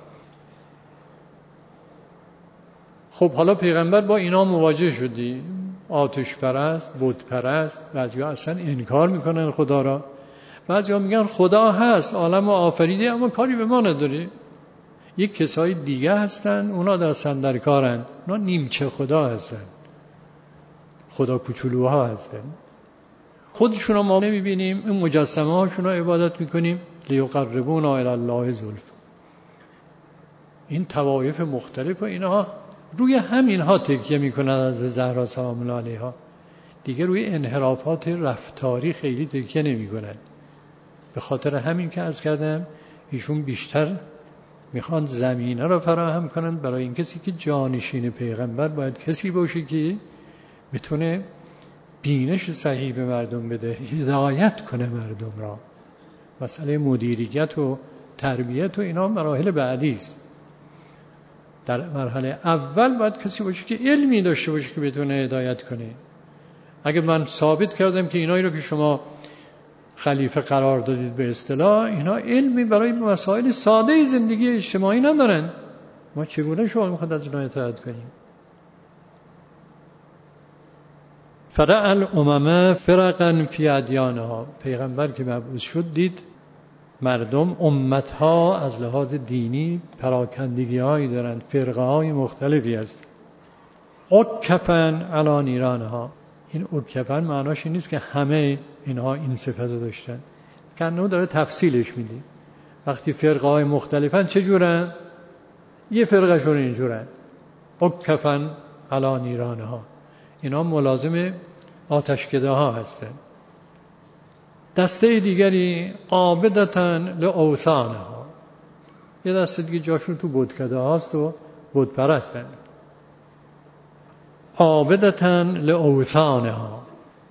خب حالا پیغمبر با اینا مواجه شدی، آتش پرست، بت پرست، بعضیا اصلا انکار میکنن خدا را، بعضیا میگن خدا هست عالم آفریده اما کاری به ما نداره. یک کسای دیگه هستن اونا دستن در کارن، اونا نیمچه خدا هستن، خدا کوچولوها هستن. خودشون ما نمیبینیم، این مجسمه هاشون رو عبادت میکنیم لیقربونا الی الله زلفا. این طوایف مختلف و اینها روی همین ها تکیه میکنن از زهرا سلام الله علیها، دیگه روی انحرافات رفتاری خیلی تکیه نمیکنن. به خاطر همین که عرض کردم ایشون بیشتر میخوان زمینه را فراهم کنن برای این کسی که جانشین پیغمبر باید کسی باشه که بتونه بینش صحیح به مردم بده، هدایت کنه مردم را. مسئله مدیریت و تربیت و اینا مراحل بعدی است. در مرحله اول باید کسی باشه که علمی داشته باشه که بتونه هدایت کنه. اگه من ثابت کردم که اینایی رو که شما خلیفه قرار دادید به اصطلاح اینا علمی برای مسائل ساده زندگی اجتماعی ندارن، ما چگونه شما میخواد از اینا اطاعت کنیم؟ فرع الامم فرقا فی ادیانها. پیغمبر که مبعوث شد دید مردم امتها از لحاظ دینی پراکندگی هایی دارند، فرقه های مختلفی هست. عکفا علی نیرانها. این اوکفن معناش این نیست که همه اینها این صفت رو داشتن، کنه داره تفصیلش میده. وقتی فرقه های مختلفن چجورن؟ یه فرقه شون اینجورن، اوکفن علی نیرانه ها، اینا ملازم آتشکده ها هستن. دسته دیگری عابدتن لاوثانه ها، یه دسته دیگه جاشون تو بتکده هاست و بت پرستن. عابدتن لاوثانه ها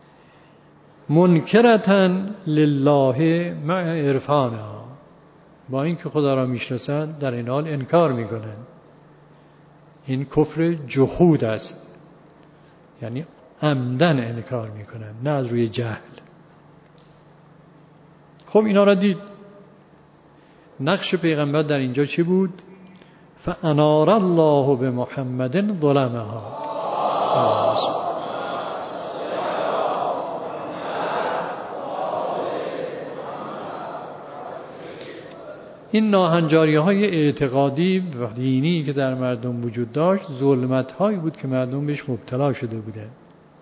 منکرتن لله مع عرفانه ها، با اینکه خدا را میشناسند در این حال انکار میکنن. این کفر جحود است، یعنی عمدن انکار میکنن، نه از روی جهل. خب اینا را دید. نقش پیغمبر در اینجا چی بود؟ فانار الله بمحمد ظلمها. این ناهنجاری های اعتقادی و دینی که در مردم وجود داشت، ظلمت هایی بود که مردم بهش مبتلا شده بودند.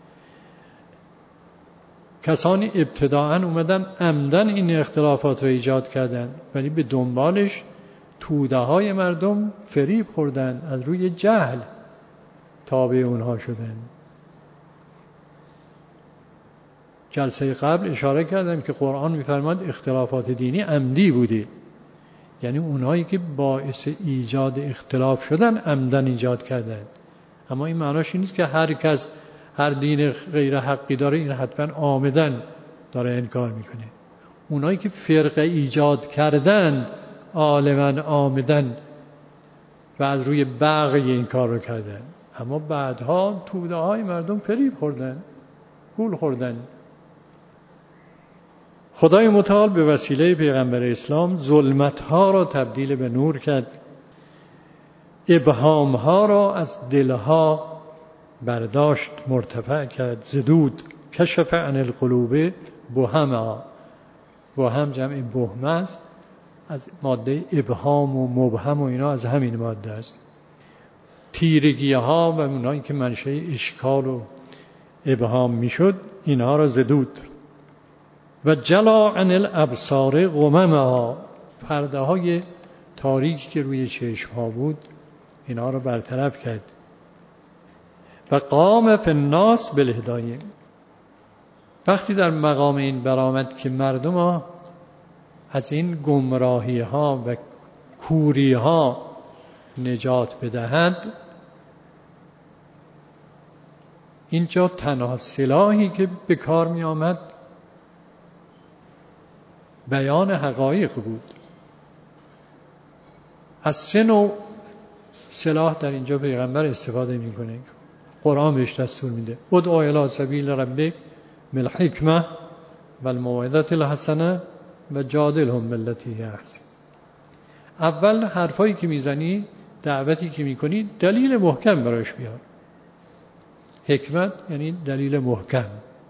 کسانی ابتداعاً اومدن عمدن این اختلافات را ایجاد کردن، ولی به دنبالش توده های مردم فریب خوردن، از روی جهل تابع اونها شدن. جلسه قبل اشاره کردم که قرآن می‌فرماید اختلافات دینی عمدی بوده، یعنی اونهایی که باعث ایجاد اختلاف شدن عمدن ایجاد کردن. اما این معناش این نیست که هر کس هر دین غیر حقی داره این حتما عامدن داره انکار میکنه. اونایی که فرقه ایجاد کردن عالماً عامدن و از روی بغی این کار رو کردن، اما بعدها توده های مردم فریب خوردن، گول خوردن. خدای متعال به وسیله پیغمبر اسلام ظلمت ها را تبدیل به نور کرد، ابهام ها را از دلها برداشت، مرتفع کرد. زدود کشف عن القلوب بهما، بهم جمع بهمه است، از ماده ابهام و مبهم و اینا از همین ماده است. تیرگی ها و اونایی که منشأ اشکال و ابهام میشد، اینها را زدود. و جلا عن الابصار غممها، پرده های تاریکی که روی چشم ها بود اینها را برطرف کرد. و قام فی الناس بالهدایه، وقتی در مقام این برآمد که مردم ها از این گمراهی ها و کوری ها نجات بدهند، اینجا تنها سلاحی که به کار می آمد بیان حقایق بود. از سه نوع سلاح در اینجا پیغمبر استفاده میکنه، قرآن بهش دستور میده. ادعو الی سبیل ربک بالحکمه والموعظه الحسنه و جادلهم بالتی هی احسن. اول حرفایی که میزنی، دعوتی که میکنی، دلیل محکم براش بیار. حکمت یعنی دلیل محکم.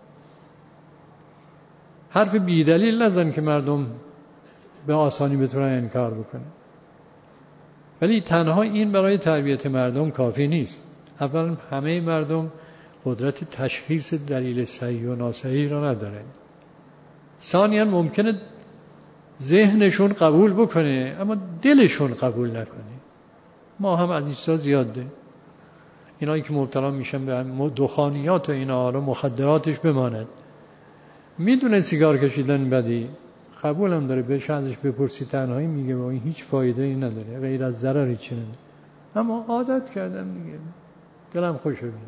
حرف بی دلیل نزن که مردم به آسانی بتونن انکار بکنن. ولی تنها این برای تربیت مردم کافی نیست. اولا همه مردم قدرت تشخیص دلیل صحیح و ناصحیح را ندارن. ثانیاً ممکنه ذهنشون قبول بکنه اما دلشون قبول نکنه. ما هم از ایستا زیاد ده. اینایی که مبتلا میشن به دخانیات و اینا، حالا مخدراتش بماند، میدونه سیگار کشیدن بدی، قبول هم داره، بهش ازش بپرسی تنهایی میگه با این هیچ فایده ای نداره، غیر از ضرری چی نداره، اما عادت کردم دیگه، دلم خوشه بید.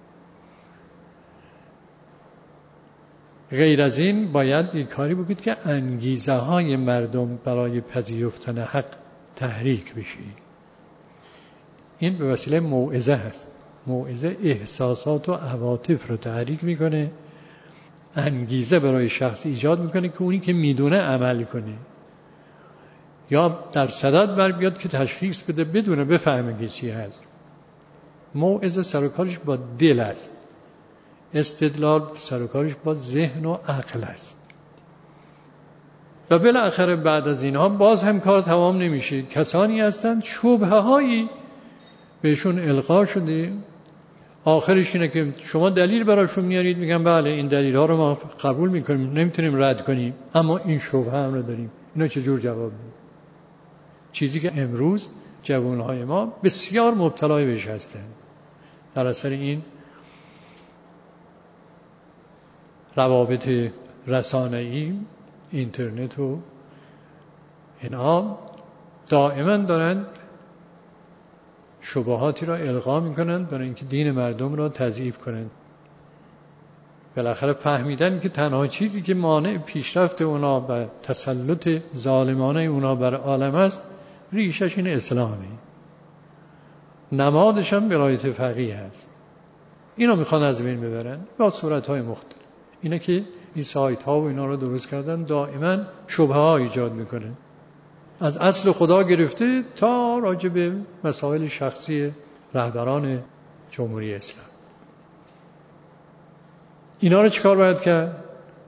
غیر از این باید یک کاری بکنید که انگیزه های مردم برای پذیرفتن حق تحریک بشه. این به وسیله موعظه هست. موعظه احساسات و عواطف رو تحریک میکنه، انگیزه برای شخص ایجاد میکنه که اونی که میدونه عمل کنه، یا در صدد بر بیاد که تشخیص بده، بدونه، بفهمه که چی هست. موعظه سرکارش با دل است، استدلال سرکارش با ذهن و عقل است. و بالاخره بعد از اینها باز هم کار تمام نمیشه. کسانی هستند شبهه هایی بهشون القا شده، آخرش اینه که شما دلیل براشون میارید، میگن بله این دلیل ها رو ما قبول میکنیم، نمیتونیم رد کنیم، اما این شبهه هم رو داریم. اینا چجور جواب میدیم؟ چیزی که امروز جوانهای ما بسیار مبتلای بهش هستند. در اثر این روابط رسانه‌ای، اینترنت و اینا دائما دارن شبهاتی را القا میکنن برای اینکه دین مردم را تضعیف کنن. بالاخره فهمیدن که تنها چیزی که مانع پیشرفت اونا و تسلط ظالمانه اونا بر عالم است، ریشش این اسلامه، نمادش هم ولایت فقیه هست. اینا میخوان از بین ببرن با صورتهای مختلف. اینه که این سایت ها و اینا رو درست کردن، دائما شبهه ها ایجاد میکنه، از اصل خدا گرفته تا راجع به مسائل شخصی رهبران جمهوری اسلام. اینا رو چیکار باید کرد؟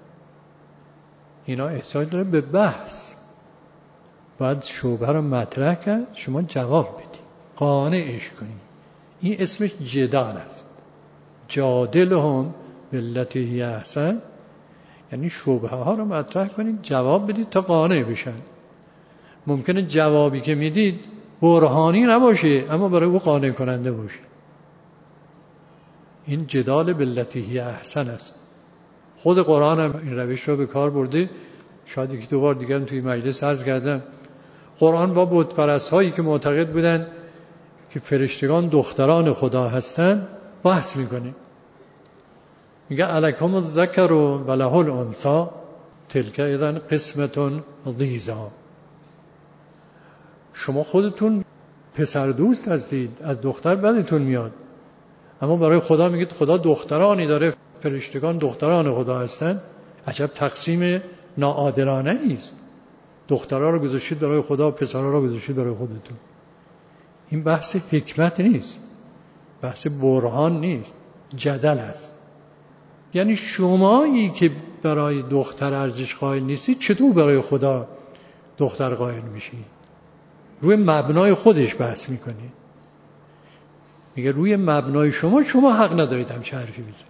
اینا احتیاج داره به بحث. باید شبهه رو مطرح کرد، شما جواب بدید، قانعش کنید. این اسمش جدال است. جادلهم بالتی هی احسن، یعنی شبهه ها رو مطرح کنید، جواب بدید تا قانع بشن. ممکنه جوابی که میدید برهانی نباشه، اما برای او قانع کننده باشه. این جدال بالتی هی احسن است. خود قرآن هم این روش رو به کار برده. شاید یکی دو بار دیگه هم توی مجلس عرض کردم. قرآن با بت پرست هایی که معتقد بودن که فرشتگان دختران خدا هستند بحث میکنه. میگه الکم الذکر و له الانثی تلک اذا قسمت ضیزی. شما خودتون پسر دوست هستید، از دختر بدتون میاد، اما برای خدا میگید خدا دخترانی داره، فرشتگان دختران خدا هستند. عجب تقسیم ناعادلانه است. دخترها رو گذاشتید برای خدا، پسرها رو گذاشتید برای خودتون. این بحث حکمت نیست، بحث برهان نیست، جدل است. یعنی شمایی که برای دختر ارزش قائل نیستید، چطور برای خدا دختر قائل میشید؟ روی مبنای خودش بحث میکنید. میگه روی مبنای شما شما حق ندارید همچه حرفی بزنید.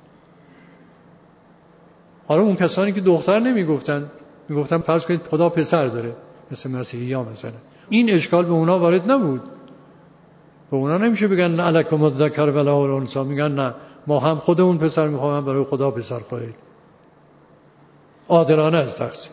حالا اون کسانی که دختر نمیگفتن، میگفتن فرض کنید خدا پسر داره، مثل مسیحی ها مثلا، این اشکال به اونا وارد نبود. به اونا نمیشه بگن الکم الذکر و له الانثی. میگن نه، ما هم خودمون پسر میخوایم، برای خدا پسر خواهیم. عادلانه از تقسیم.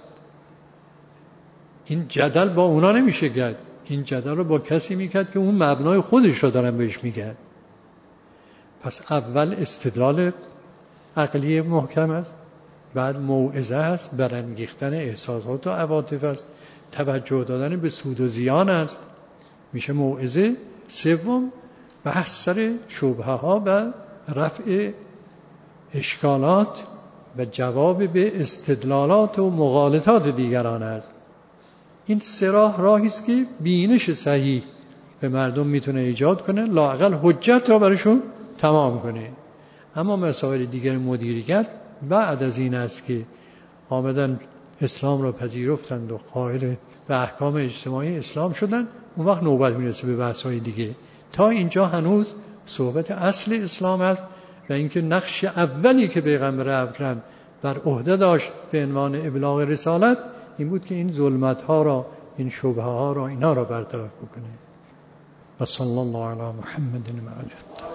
این جدل با اونا نمیشه کرد. این جدل رو با کسی میکرد که اون مبنای خودش رو دارن بهش میگن. پس اول استدلال عقلی محکم است، بعد موعظه است، برانگیختن احساسات و عواطف است، توجه دادن به سود و زیان است، میشه موعظه. سوم بحث سر شبهه ها و رفع اشکالات و جواب به استدلالات و مغالطات دیگران است. این سه راه راهی است که بینش صحیح به مردم میتونه ایجاد کنه، لااقل حجت را براشون تمام کنه. اما مسائل دیگر مدیریت بعد از این است که آمدن اسلام را پذیرفتند و قائل به احکام اجتماعی اسلام شدن، اون وقت نوبت میرسه به بحث‌های دیگه. تا اینجا هنوز صحبت اصل اسلام است و اینکه نقش اولی که پیغمبر اکرم بر عهده داشت به عنوان ابلاغ رسالت این بود که این ظلمت‌ها را، این شبهه‌ها را، اینا را برطرف بکنه. و صلی الله علی محمد و آله.